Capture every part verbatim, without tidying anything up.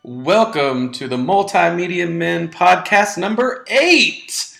Welcome to the Multimedia Men podcast number eight.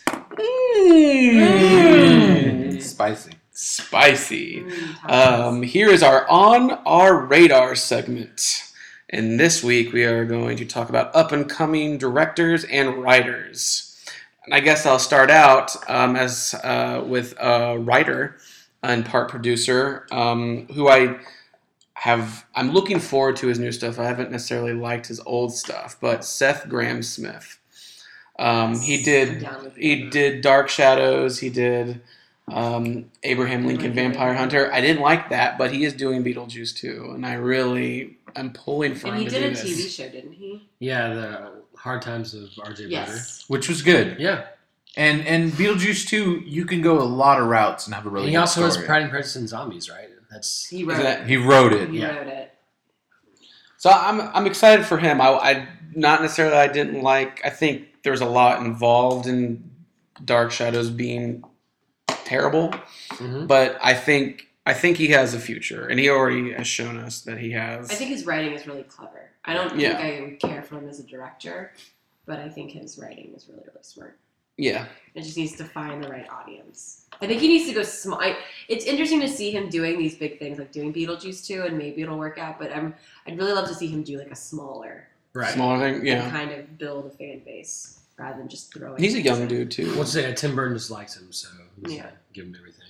Mm. Spicy. Spicy. Um, here is our On Our Radar segment. And this week we are going to talk about up-and-coming directors and writers. And I guess I'll start out um, as uh, with a writer and part producer um, who I... have I'm looking forward to his new stuff. I haven't necessarily liked his old stuff, but Seth Grahame-Smith. Um, he did he did Dark Shadows. He did um, Abraham Lincoln Vampire Hunter. I didn't like that, but he is doing Beetlejuice too, and I really am pulling for and him he to did do a this. T V show, didn't he? Yeah, the Hard Times of R J Yes. Butter. Which was good. Yeah. And and Beetlejuice two, you can go a lot of routes and have a really And he good also story. has Pride and Prejudice and Zombies, right? That's He wrote that- it. He wrote it. He yeah. wrote it. So I'm I'm excited for him. I, I not necessarily I didn't like. I think there's a lot involved in Dark Shadows being terrible, mm-hmm. but I think I think he has a future, and he already has shown us that he has. I think his writing is really clever. I don't Yeah. think I would care for him as a director, but I think his writing is really, really smart. yeah. It just needs to find the right audience. I think he needs to go small. I, it's interesting to see him doing these big things, like doing Beetlejuice too, and maybe it'll work out. But I'm, I'd really love to see him do like a smaller, right. Smaller thing, and yeah. kind of build a fan base rather than just throwing. He's a young things dude too. What's it? Tim Burton just likes him, so he's Yeah. gonna give him everything.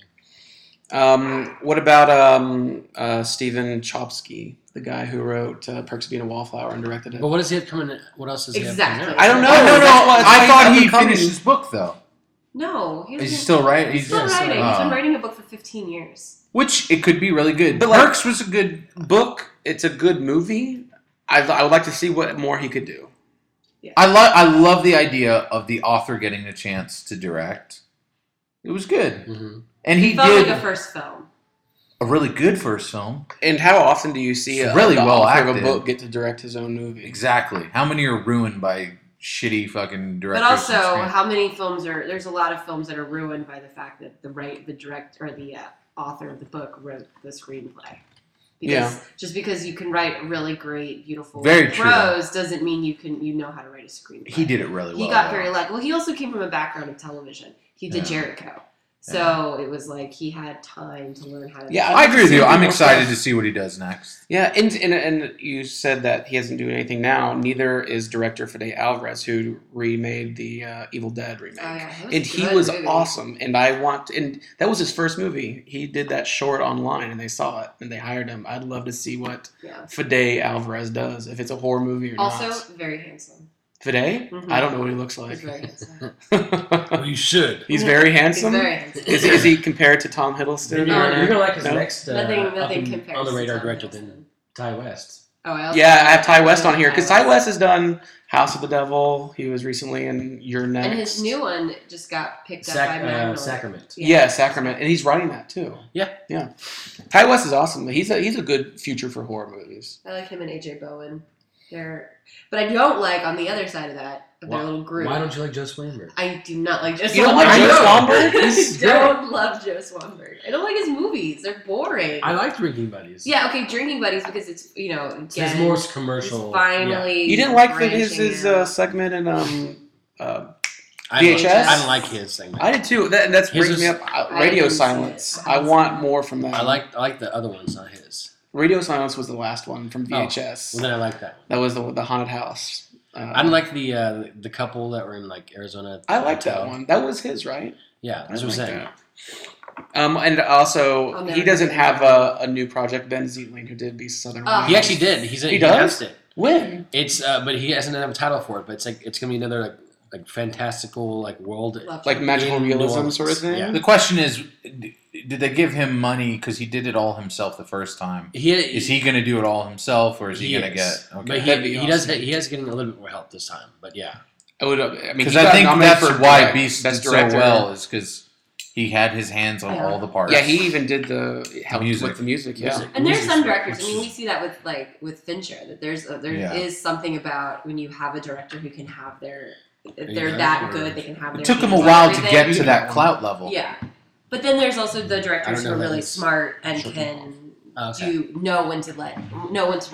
Um, what about um, uh, Stephen Chbosky, the guy who wrote uh, Perks of Being a Wallflower and directed it? But what does he have coming? What else does he Exactly. have I coming don't out? know. No, no, no. That's why- that's why I he's thought he up-and-coming. finished his book though. No, he Is he hasn't- still writing? He's still He's- writing. uh, He's been writing a book for fifteen years. Which it could be really good. But, like- Perks was a good. Book. It's a good movie. I, I would like to see what more he could do. I love. I love the idea of the author getting a chance to direct. It was good, Mhm. and he It felt did like a first film. a really good first film. And how often do you see It's a, really the well author of a acted. book get to direct his own movie? Exactly. How many are ruined by shitty fucking directors? But also, and screen- how many films are? There's a lot of films that are ruined by the fact that the right, the director or the uh, author of the book wrote the screenplay. Because Yeah. just because you can write really great, beautiful Very true. prose doesn't mean you can you know how to write a screenplay. he did it really well. He got though. very lucky. Well, he also came from a background of television. He did Yeah. Jericho, so it was like he had time to learn how to. Yeah, I agree with you. I'm More excited stuff. to see what he does next. Yeah, and, and and you said that he hasn't doing anything now. Neither is director Fede Alvarez, who remade the uh, Evil Dead remake. Oh, yeah, that was And a he good was movie. awesome. And I want, and that was his first movie. He did that short online, and they saw it, and they hired him. I'd love to see what Yeah. Fede Alvarez does, if it's a horror movie or Also, not. very handsome. Fede? Mhm. I don't know what he looks like. He's very handsome. Well, you should. He's very handsome. He's very handsome. Is, is he compared to Tom Hiddleston? You're, No, or- no. you're gonna like his No? next uh, Nothing- up nothing and compares on the to radar Tom director Hiddleston. than Ty West. Oh, I also Yeah, I have Ty West on here because Ty West. West has done House of the Devil. He was recently in You're Next. And his new one just got picked up Sac- by uh, Magnolia. Sacrament. yeah. Sacrament, and he's writing that too. Yeah. yeah. Ty West is awesome. He's a he's a good future for horror movies. I like him and A J Bowen. They're, but I don't like on the other side of that of their Why- little group. Why don't you like Joe Swanberg? I do not like Joe. You don't like Swanberg. Joe I Swanberg? don't- He's I don't love Joe Swanberg. I don't like his movies. They're boring. I like Drinking Buddies. yeah, okay, Drinking Buddies because it's you know It's again, his more he's commercial. finally. You didn't like the, his branching his out. uh, segment in um uh, I V H S? Don't, I don't like his segment. I did too. That that's His brings me is- up. Uh, I Radio didn't see Silence. it. I want more from that. I like I like the other ones, not his. Radio Silence was the last one from V H S. Well, then I like that one. That was the the haunted house. Uh, I didn't like the uh, the couple that were in like Arizona. I liked that hotel. one. That was his, right? Yeah, I that's what I'm like saying. that. Um, and also, I'll he never doesn't do have that. a, a new project. Ben Zietling, who did Beast of Southern Oh. Wild. He actually did. He's He he, does? announced it. When? It's uh, but he doesn't have a title for it. But it's like it's gonna be another like like fantastical like world. Love Like him. magical In New realism Orleans. sort of thing? Yeah. The question is, d- did they give him money because he did it all himself the first time? He Is he going to do it all himself, or is he, He going to is. get? But Okay. he, That'd be he does awesome. he has getting a little bit more help this time. But yeah, I would. I mean, Because he I got think nominated that's for why direct- Beast Best did Director. so well, is because he had his hands on Yeah. all the parts. Yeah, he even did the help music. with the music. Yeah, Music. And there's Music's some great, directors. I which mean, is- we see that with like with Fincher. That there's a, there Yeah. is something about when you have a director who can have their if you they're done, that or- good, they can have their. It took him a hands on while to everything. get to that clout level. Yeah, but then there's also the I directors don't who know are that really it's smart and Shocking can Okay. do know when to let know when to relinquish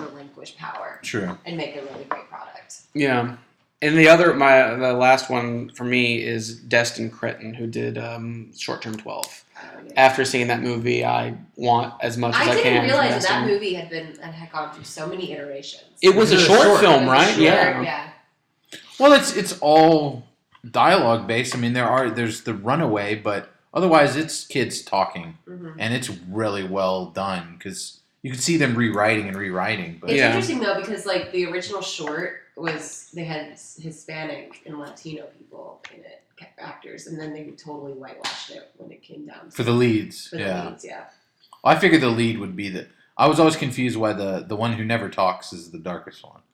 relinquish power True. and make a really great product. Yeah. And the other, my the last one for me is Destin Cretton, who did um, Short Term twelve. Oh, yeah. After seeing that movie, I want as much as I I, didn't can. from realize that that Destin. movie had been had gone through so many iterations. It was a It was short, short. film, It was right? short, Yeah. yeah. Well, it's it's all dialogue based. I mean, there are there's the runaway, but otherwise it's kids talking, Mhm. and it's really well done because you can see them rewriting and rewriting. But It's Yeah. interesting though because like the original short was they had Hispanic and Latino people in it, actors, and then they totally whitewashed it when it came down for the leads, for yeah, the leads. Yeah. I figured the lead would be the. I was always confused why the the one who never talks is the darkest one.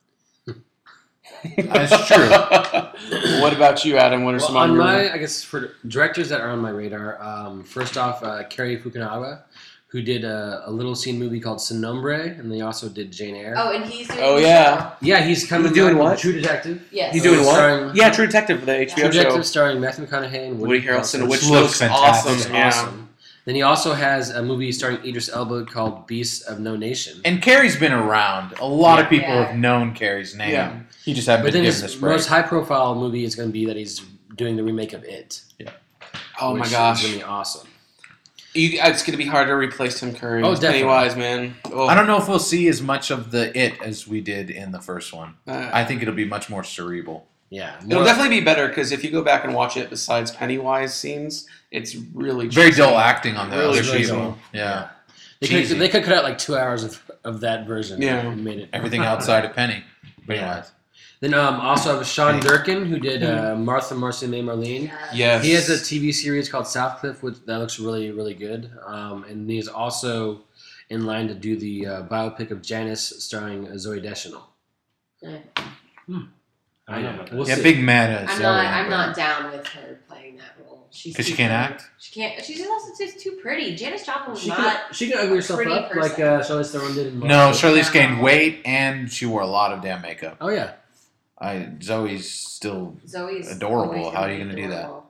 That's true. What about you, Adam? What are Well, some on on your... my, I guess for directors that are on my radar, um, first off, uh, Cary Fukunaga, who did a, a little scene movie called Sin Nombre, and they also did Jane Eyre. Oh, and he's doing Oh, the yeah. Yeah, he's coming He's doing back with what? True Detective. Yes. He's doing what? Starring- Yeah, True Detective, the H B O True Detective show. starring Matthew McConaughey and Woody Harrelson, which Looks looks fantastic. awesome. Yeah. awesome. Then he also has a movie starring Idris Elba called Beasts of No Nation. And Carrie's been around. A lot of Yeah. people Yeah. have known Carrie's name. Yeah. He just hadn't But been then given his this break. most high-profile movie is going to be that he's doing the remake of It. Oh my which gosh. is going to be awesome. You, it's going to be hard to replace Tim Curry. Oh, as definitely. Pennywise, man. Oh, I don't know if we'll see as much of the It as we did in the first one. uh, I think it'll be much more cerebral. Yeah. It'll more- definitely be better because if you go back and watch it besides Pennywise scenes, it's really Very cheesy. dull acting on the Really other cheesy. people. Yeah. They Cheesy. could, they could cut out like two hours of, of that version. Yeah. And made it. Everything outside of Penny. But Yeah. yeah. Then um, also have Sean Durkin, who did uh, Martha, Marcy, May, Marlene. Yeah. Yes. He has a T V series called Southcliffe, which that looks really, really good. Um, and he is also in line to do the uh, biopic of Janice, starring Zoe Deschanel. Yeah. I know. We'll Yeah, see. big meta. I'm not. I'm not down with her playing that role. She's 'Cause she too can't pretty. act? She can't. She's also just too pretty. Janis Joplin was She not. can, she can ugly herself pretty up person. like uh, Charlize Theron did in No, Monster. Charlize gained weight and she wore a lot of damn makeup. Oh, yeah. I Zoe's still Zoe's Adorable. always How are be you gonna do that? adorable.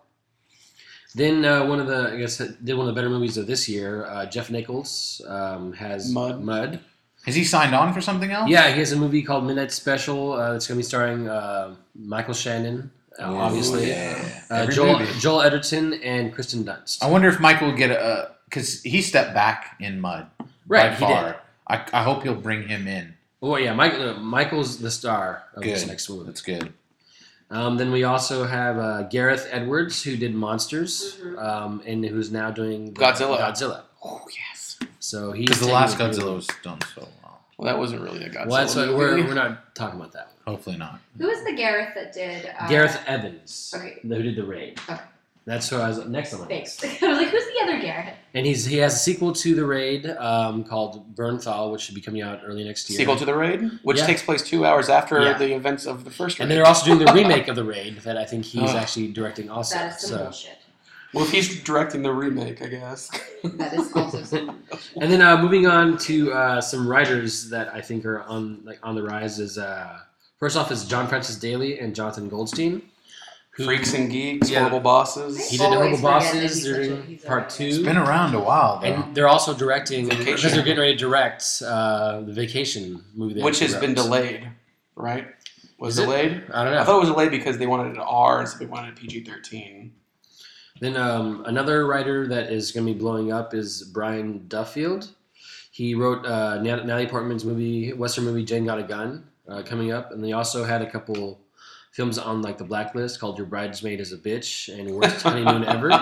Then uh, one of the, I guess, did one of the better movies of this year. Uh, Jeff Nichols um, has Mud. Mud. Has he signed on for something else? Yeah, he has a movie called Midnight Special. Uh, it's going to be starring uh, Michael Shannon, uh, Ooh, obviously. yeah. Uh, Every Joel, movie. Joel Edgerton and Kristen Dunst. I wonder if Michael will get a because he stepped back in Mud. Right, by he far. did. I, I hope he'll bring him in. Oh yeah, Michael. Uh, Michael's the star of this Good. next movie. That's good. Um, then we also have uh, Gareth Edwards, who did Monsters, Mhm. um, and who's now doing the- Godzilla. Godzilla. Oh, yes. So he's Because the taking last the- Godzilla was done so well. Well, that wasn't really a Godzilla Well, that's what, movie. we're we're not talking about that one. Hopefully not. Who was the Gareth that did? Uh, Gareth Evans, okay. who did the Raid. Okay. That's who I was next on my Thanks. list. I was like, who's the other Gareth? And he's he has a sequel to the Raid um, called Bernthal, which should be coming out early next year. Sequel to The Raid, which Yeah. takes place two hours after Yeah. the events of the first Raid. And they're also doing the remake of the Raid that I think he's Ugh. actually directing also. That is some So. bullshit. Well, if he's directing the remake, I guess. That is also some bullshit. And then uh, moving on to uh, some writers that I think are on like on the rise is uh, first off is John Francis Daly and Jonathan Goldstein. Who, Freaks and Geeks, Yeah. Horrible Bosses. He did Horrible Always forget that Bosses he's such a- during he's a part writer. two. It's been around a while, though. And they're also directing Vacation. because they're getting ready to direct uh, the Vacation movie, they Which has actually been wrote. delayed, right? Was Is it? delayed? I don't I know. thought it was delayed because they wanted an R instead they wanted a P G thirteen. Then um, another writer that is going to be blowing up is Brian Duffield. He wrote uh, Nat- Natalie Portman's movie, Western movie Jane Got a Gun, uh, coming up, and they also had a couple films on like the blacklist called Your Bridesmaid is a Bitch and Worst Honeymoon Ever,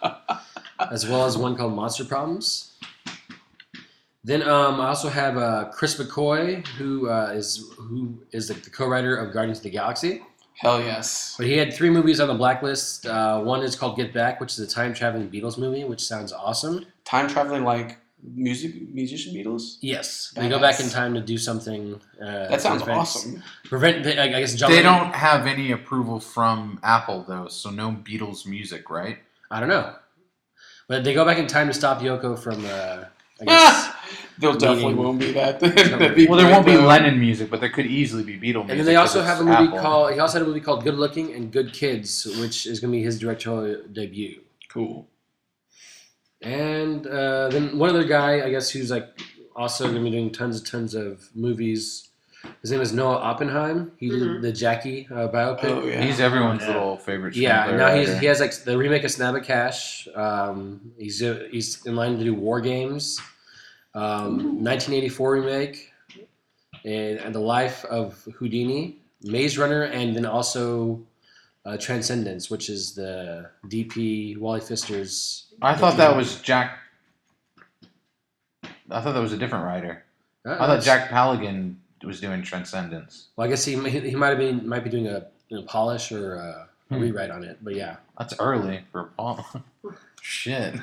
as well as one called Monster Problems. Then um, I also have uh, Chris McCoy, who uh, is who is the, the co-writer of Guardians of the Galaxy. Hell yes. But he had three movies on the blacklist. Uh, one is called Get Back, which is a time-traveling Beatles movie, which sounds awesome. Time traveling like music musician Beatles? Yes, they go back in Badass. time to do something. Uh, That sounds prevent- awesome. Prevent, I guess, John They Lennon- don't have any approval from Apple, though, so no Beatles music, right? I don't know, but they go back in time to stop Yoko from. Uh, I guess. There definitely Meaning- won't be that. That'd be Well, there great, won't be though. Lennon music, but there could easily be Beatle music. And then they 'cause also it's have a movie Apple. called. He also had a movie called Good Looking and Good Kids, which is going to be his directorial debut. Cool. And uh, then one other guy, I guess, who's like also going to be doing tons and tons of movies His name is Noah Oppenheim. He Mhm. did the Jackie uh, biopic. Oh, yeah. He's everyone's Yeah. little favorite. Yeah, screenplay now he's writer. he has like the remake of Snap of Cash. Um, he's uh, he's in line to do War Games, um, nineteen eighty-four remake, and, and the Life of Houdini, Maze Runner, and then also uh, Transcendence, which is the D P Wally Pfister's. I thought that was Jack. I thought that was a different writer. Uh, I thought Jack Palligan was doing Transcendence. Well, I guess he he he might have been might be doing a, you know, polish or a, a Hmm. rewrite on it, but yeah. That's early for Paul. Shit.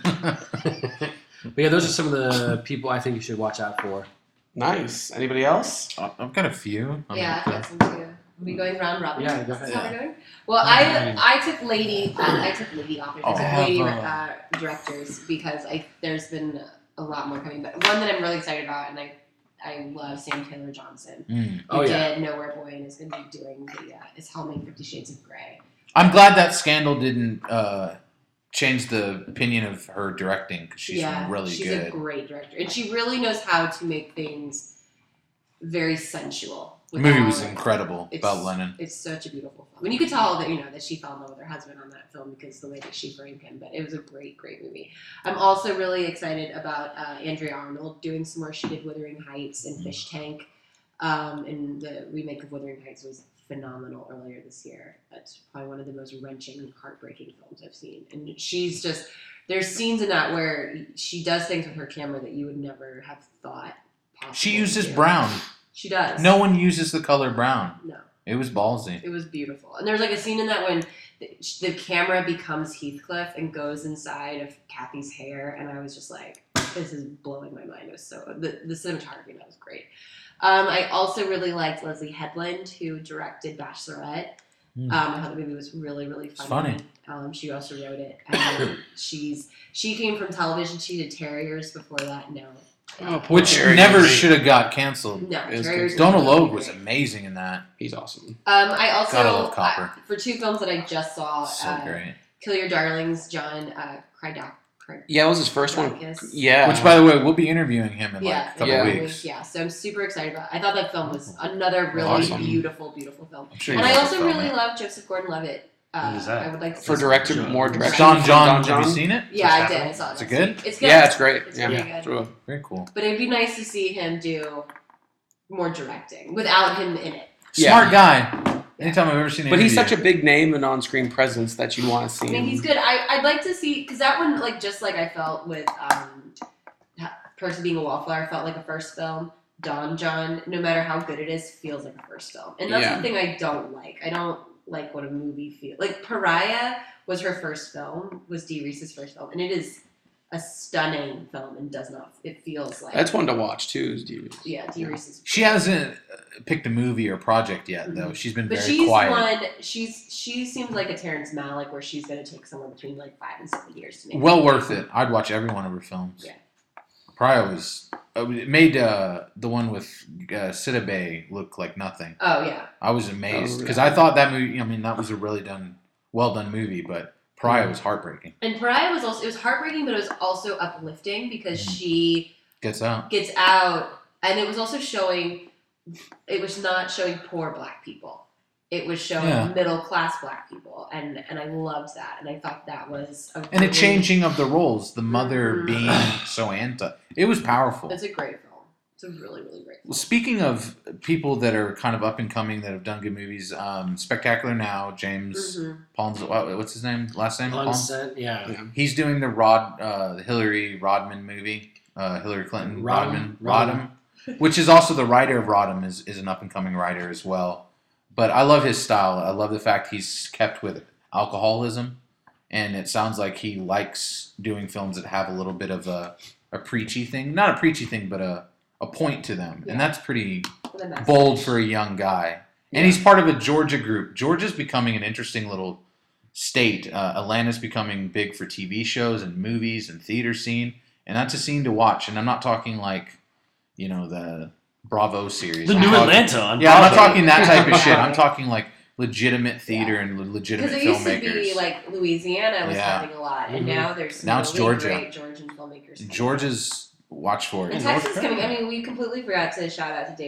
But yeah, those are some of the people I think you should watch out for. Nice. Anybody else? I've got a few. I'm Yeah, I've gonna- got some too. Are we going round robin? Yeah, go Is this ahead. how we're going? Well, I I took lady um, I took lady authors. Oh, I took I have, lady uh, uh, directors because I there's been a lot more coming. But one that I'm really excited about, and I I love Sam Taylor Johnson. Mm. Who Oh, yeah. did Nowhere Boy and is going to be doing the uh, is helming Fifty Shades of Grey. I'm glad that scandal didn't uh, change the opinion of her directing because she's yeah, really she's good. a great director, and she really knows how to make things very sensual. The movie without- was incredible It's- about Lennon. It's such a beautiful film. And you could tell that, you know, that she fell in love with her husband on that film because the way that she framed him. But it was a great, great movie. I'm also really excited about uh, Andrea Arnold doing some more. She did Wuthering Heights and Fish Tank. Um, and the remake of Wuthering Heights was phenomenal earlier this year. That's probably one of the most wrenching, heartbreaking films I've seen. And she's just, there's scenes in that where she does things with her camera that you would never have thought possible. She uses to do. brown. She does. No one uses the color brown. No. It was ballsy. It was beautiful. And there's like a scene in that when the, the camera becomes Heathcliff and goes inside of Kathy's hair, and I was just like, this is blowing my mind. It was so the, the cinematography in that was great. Um, I also really liked Leslie Headland, who directed Bachelorette. Hmm. Um, I thought the movie was really, really It's funny. funny. Um, she also wrote it. And she's she came from television. She did Terriers before that. No. Oh, poor Which Jerry. never should have got canceled. No, It was Terriers. good. Donald really Logue was great. amazing in that. He's awesome. Um, I also Gotta love Copper. I- for two films that I just saw. So uh, great. Kill Your Darlings, John uh, Krydock. Cry- Yeah, it was his first one. Krydakis. Yeah. Which, by the way, we'll be interviewing him in Yeah, like a couple Yeah. weeks. Yeah, so I'm super excited about it. I thought that film was another really Awesome. beautiful, beautiful film. I'm sure And you I love also the film, really man. love Joseph Gordon-Levitt. Uh, Who is that? I would like to For see- director, John- more direction. Don from John, Don have you John. seen it? Yeah, I did. I saw it. Is it good? It's good. Yeah, it's great. It's yeah, really it's good. real. Very cool. But it'd be nice to see him do more directing without him in it. Yeah. Smart guy. Anytime I've ever seen an But he's interview. such a big name and on-screen presence that you want to see I mean, him. he's good. I, I'd like to see, because that one, like, just like I felt with um, Perks of Being a Wallflower, felt like a first film. Don John, no matter how good it is, feels like a first film. And that's Yeah. the thing I don't like. I don't like what a movie feels like. Pariah was her first film, was Dee Reese's first film, and it is a stunning film and does not, it feels like. That's one to watch too. Is Dee Reese. Yeah, Dee Reese's. She hasn't uh, picked a movie or project yet, though. Mhm. She's been But very she's quiet. one, she's, she seems like a Terrence Malick where she's going to take somewhere between like five and seven years to make Well worth it. I'd watch every one of her films. Yeah. Pariah was. Uh, it made uh, the one with uh, Sita Bay look like nothing. Oh, yeah. I was amazed Oh, because really? I thought that movie. I mean, that was a really done, well done movie, but Pariah was heartbreaking. And Pariah was also, it was heartbreaking, but it was also uplifting because Mhm. she Gets out. gets out, and it was also showing, it was not showing poor black people. It was showing Yeah. middle class black people, and, and I loved that, and I thought that was a And a really- changing of the roles. The mother Mhm. being so anti. It was powerful. It's a great film. It's a really, really great film. Well, speaking of people that are kind of up and coming that have done good movies, um, Spectacular Now, James Mhm. Palms, what- what's his name? Last name? Palms? Consent, yeah. Yeah. He's doing the Rod, uh, the Hillary Rodman movie, uh, Hillary Clinton Rodham. Rodman, Rodham, which is also the writer of Rodham is, is an up and coming writer as well. But I love his style. I love the fact he's kept with alcoholism, and it sounds like he likes doing films that have a little bit of a, a preachy thing, not a preachy thing, but a a point to them, Yeah. and that's pretty The message. bold for a young guy. And he's part of a Georgia group. Georgia's becoming an interesting little state. Uh, Atlanta's becoming big for T V shows and movies and theater scene, and that's a scene to watch. And I'm not talking like, you know, the Bravo series. The I'm new talking- Atlanta on Yeah, I'm not Bravo. talking that type of shit. I'm talking like legitimate theater and Because legitimate it used to filmmakers. be like Louisiana was Yeah. having a lot, and Mhm. now there's some Now it's really Georgia. great Georgian filmmakers. coming out. Georgia's watch for And it. Texas is coming. I mean, we completely forgot to shout out to David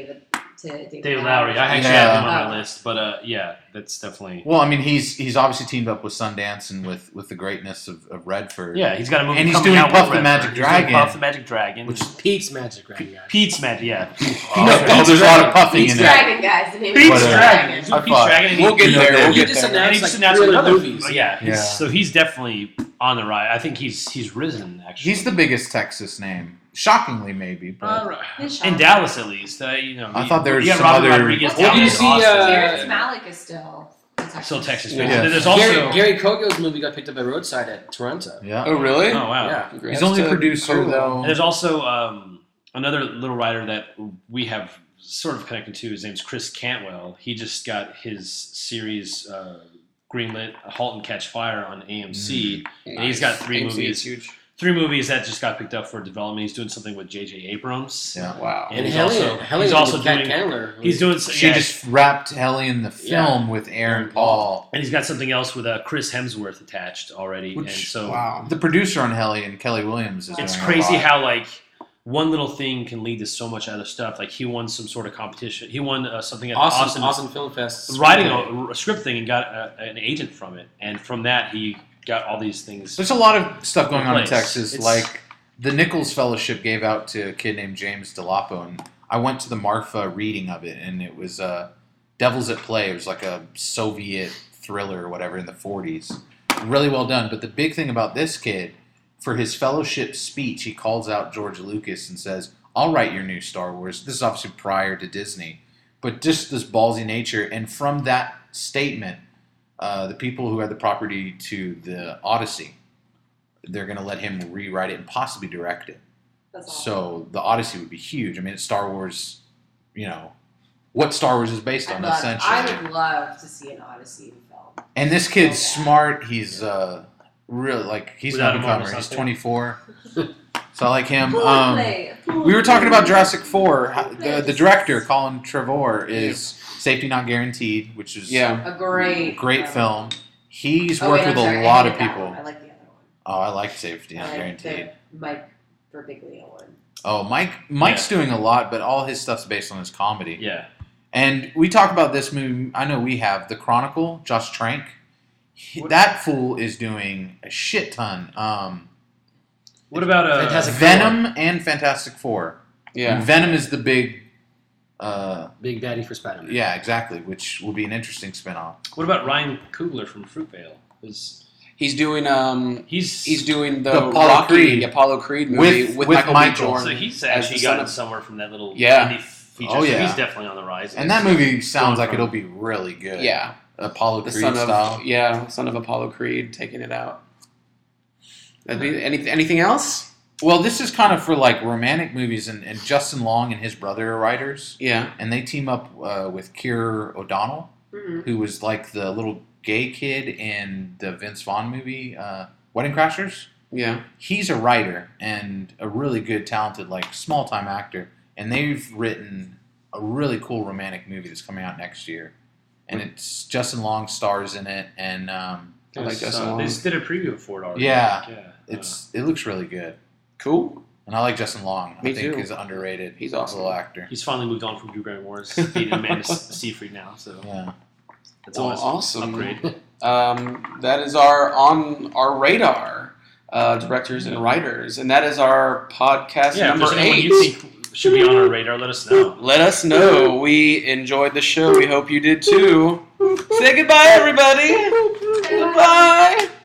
to David, David Lowery. I actually Yeah. have him on Oh. my list, but uh, yeah, that's definitely. Well, I mean, he's he's obviously teamed up with Sundance and with, with the greatness of, of Redford. Yeah, he's got a movie And he's coming doing out Puff with the Redford. Magic He's doing Dragon. Puff the Magic Dragon. Which Pete's Magic Dragon, guys. Pete's Magic, yeah. No, oh, there's a lot of puffing Pete's in it. Dragon, guys. The name Pete's is But, uh, Dragon. Dragon. He's I doing Pete's thought- Dragon. and We'll he- get there. We'll He get just there. And he announced just like announced three other another movies. movie. Yeah, he's- Yeah. so he's definitely on the rise. I think he's he's risen actually. He's the biggest Texas name. Shockingly, maybe. But Uh, His in shot. Dallas, at least. Uh, you know, I you- thought there was you got some Robert other- Rodriguez Well, down did in you see, Austin. uh, Terrence Malick is still in Texas. Still Texas. Yeah. Yeah. There's also Gary, Gary Kogo's movie got picked up by Roadside at Toronto. yeah. Oh, really? oh wow. Yeah. Congrats He's only a to producer, Kogo. though. And there's also um, another little writer that we have sort of connected to. His name's Chris Cantwell. He just got his series uh, greenlit, *Halt and Catch Fire* on A M C. And he's got three A M C movies. is huge. Three movies that just got picked up for development. He's doing something with J J Abrams. Yeah. Wow. And And he's Hellion, also- Hellion he's also with Kat doing- Candler. He's doing. She yeah, just wrapped Hellion the Yeah. film with Aaron Paul. and he's got something else with uh, Chris Hemsworth attached already. Which- and so Wow. The producer on Hellion, Kelly Williams, is it's doing a crazy lot. how like one little thing can lead to so much other stuff. Like he won some sort of competition. He won uh, something at Austin, Austin, Austin Film Fest. writing a, a script thing and got a, an agent from it. And from that, he got all these things. There's a lot of stuff going on in Place. Texas. It's- Like the Nichols Fellowship gave out to a kid named James DeLapo, and I went to the Marfa reading of it, and it was uh, Devils at Play. It was like a Soviet thriller or whatever in the forties. Really well done. But the big thing about this kid, for his fellowship speech, he calls out George Lucas and says, "I'll write your new Star Wars." This is obviously prior to Disney, but just this ballsy nature. And from that statement, uh, the people who had the property to the Odyssey, they're going to let him rewrite it and possibly direct it. That's awesome. So the Odyssey would be huge. I mean, it's Star Wars, you know, what Star Wars is based I'd on, love- essentially. I would love to see an Odyssey film. And this kid's So bad. smart. He's uh, really, like, he's Without an a Marvel up-and-comer. He's something. twenty-four. So I like him. Bullet Um, play, we were talking about Jurassic four. Bullet The, play. the director, Colin Trevorrow, is Safety Not Guaranteed, which is Yeah. A great, great film. He's Oh, worked wait, I'm with sorry, a I lot hated of that people. one. I like the other one. Oh, I like Safety Not I like Guaranteed. the Mike Birbiglia one. Oh, Mike Mike's doing a lot, but all his stuff's based on his comedy. Yeah. And we talk about this movie. I know we have The Chronicle. Josh Trank. He- What- that fool is doing a shit ton. Um, What about uh, Fantastic Venom and Fantastic Four. Yeah. And Venom is the big. Uh, Big Daddy for Spider-Man. yeah, exactly. Which will be an interesting spinoff. What about Ryan Coogler from Fruitvale? Is He's doing um he's he's doing the, The Apollo Rocky Creed. Apollo Creed movie With- with, with Michael, Michael. B. Jordan. so he's as actually the son gotten of- somewhere from that little Yeah. indie feature. Oh, So yeah. he's definitely on the rise. And that movie sounds Going like from- it'll be really good. Yeah, Apollo the Creed son of style. yeah, son of Apollo Creed taking it out. That'd be, any, anything else? Well, this is kind of for like romantic movies, and, and Justin Long and his brother are writers, Yeah, and they team up uh, with Keir O'Donnell, Mm-hmm. who was like the little gay kid in the Vince Vaughn movie uh, Wedding Crashers. yeah. He's a writer and a really good, talented, like small time actor, and they've written a really cool romantic movie that's coming out next year, and it's Justin Long stars in it, and um, I like Because, Justin uh, Long. They just did a preview for it already. Yeah. yeah. it's it looks really good, Cool. and I like Justin Long. Me I think too. he's underrated. He's awesome. little actor. Uh, he's finally moved on from Drew Barrymore's being Amanda Seyfried now. So Yeah. that's Well, always awesome. upgrade. Um, that is our on our radar uh, directors and writers, and that is our podcast Yeah, if number there's anyone eight. you think should be on our radar, let us know. Let us know. We enjoyed the show. We hope you did too. Say goodbye, everybody. Goodbye.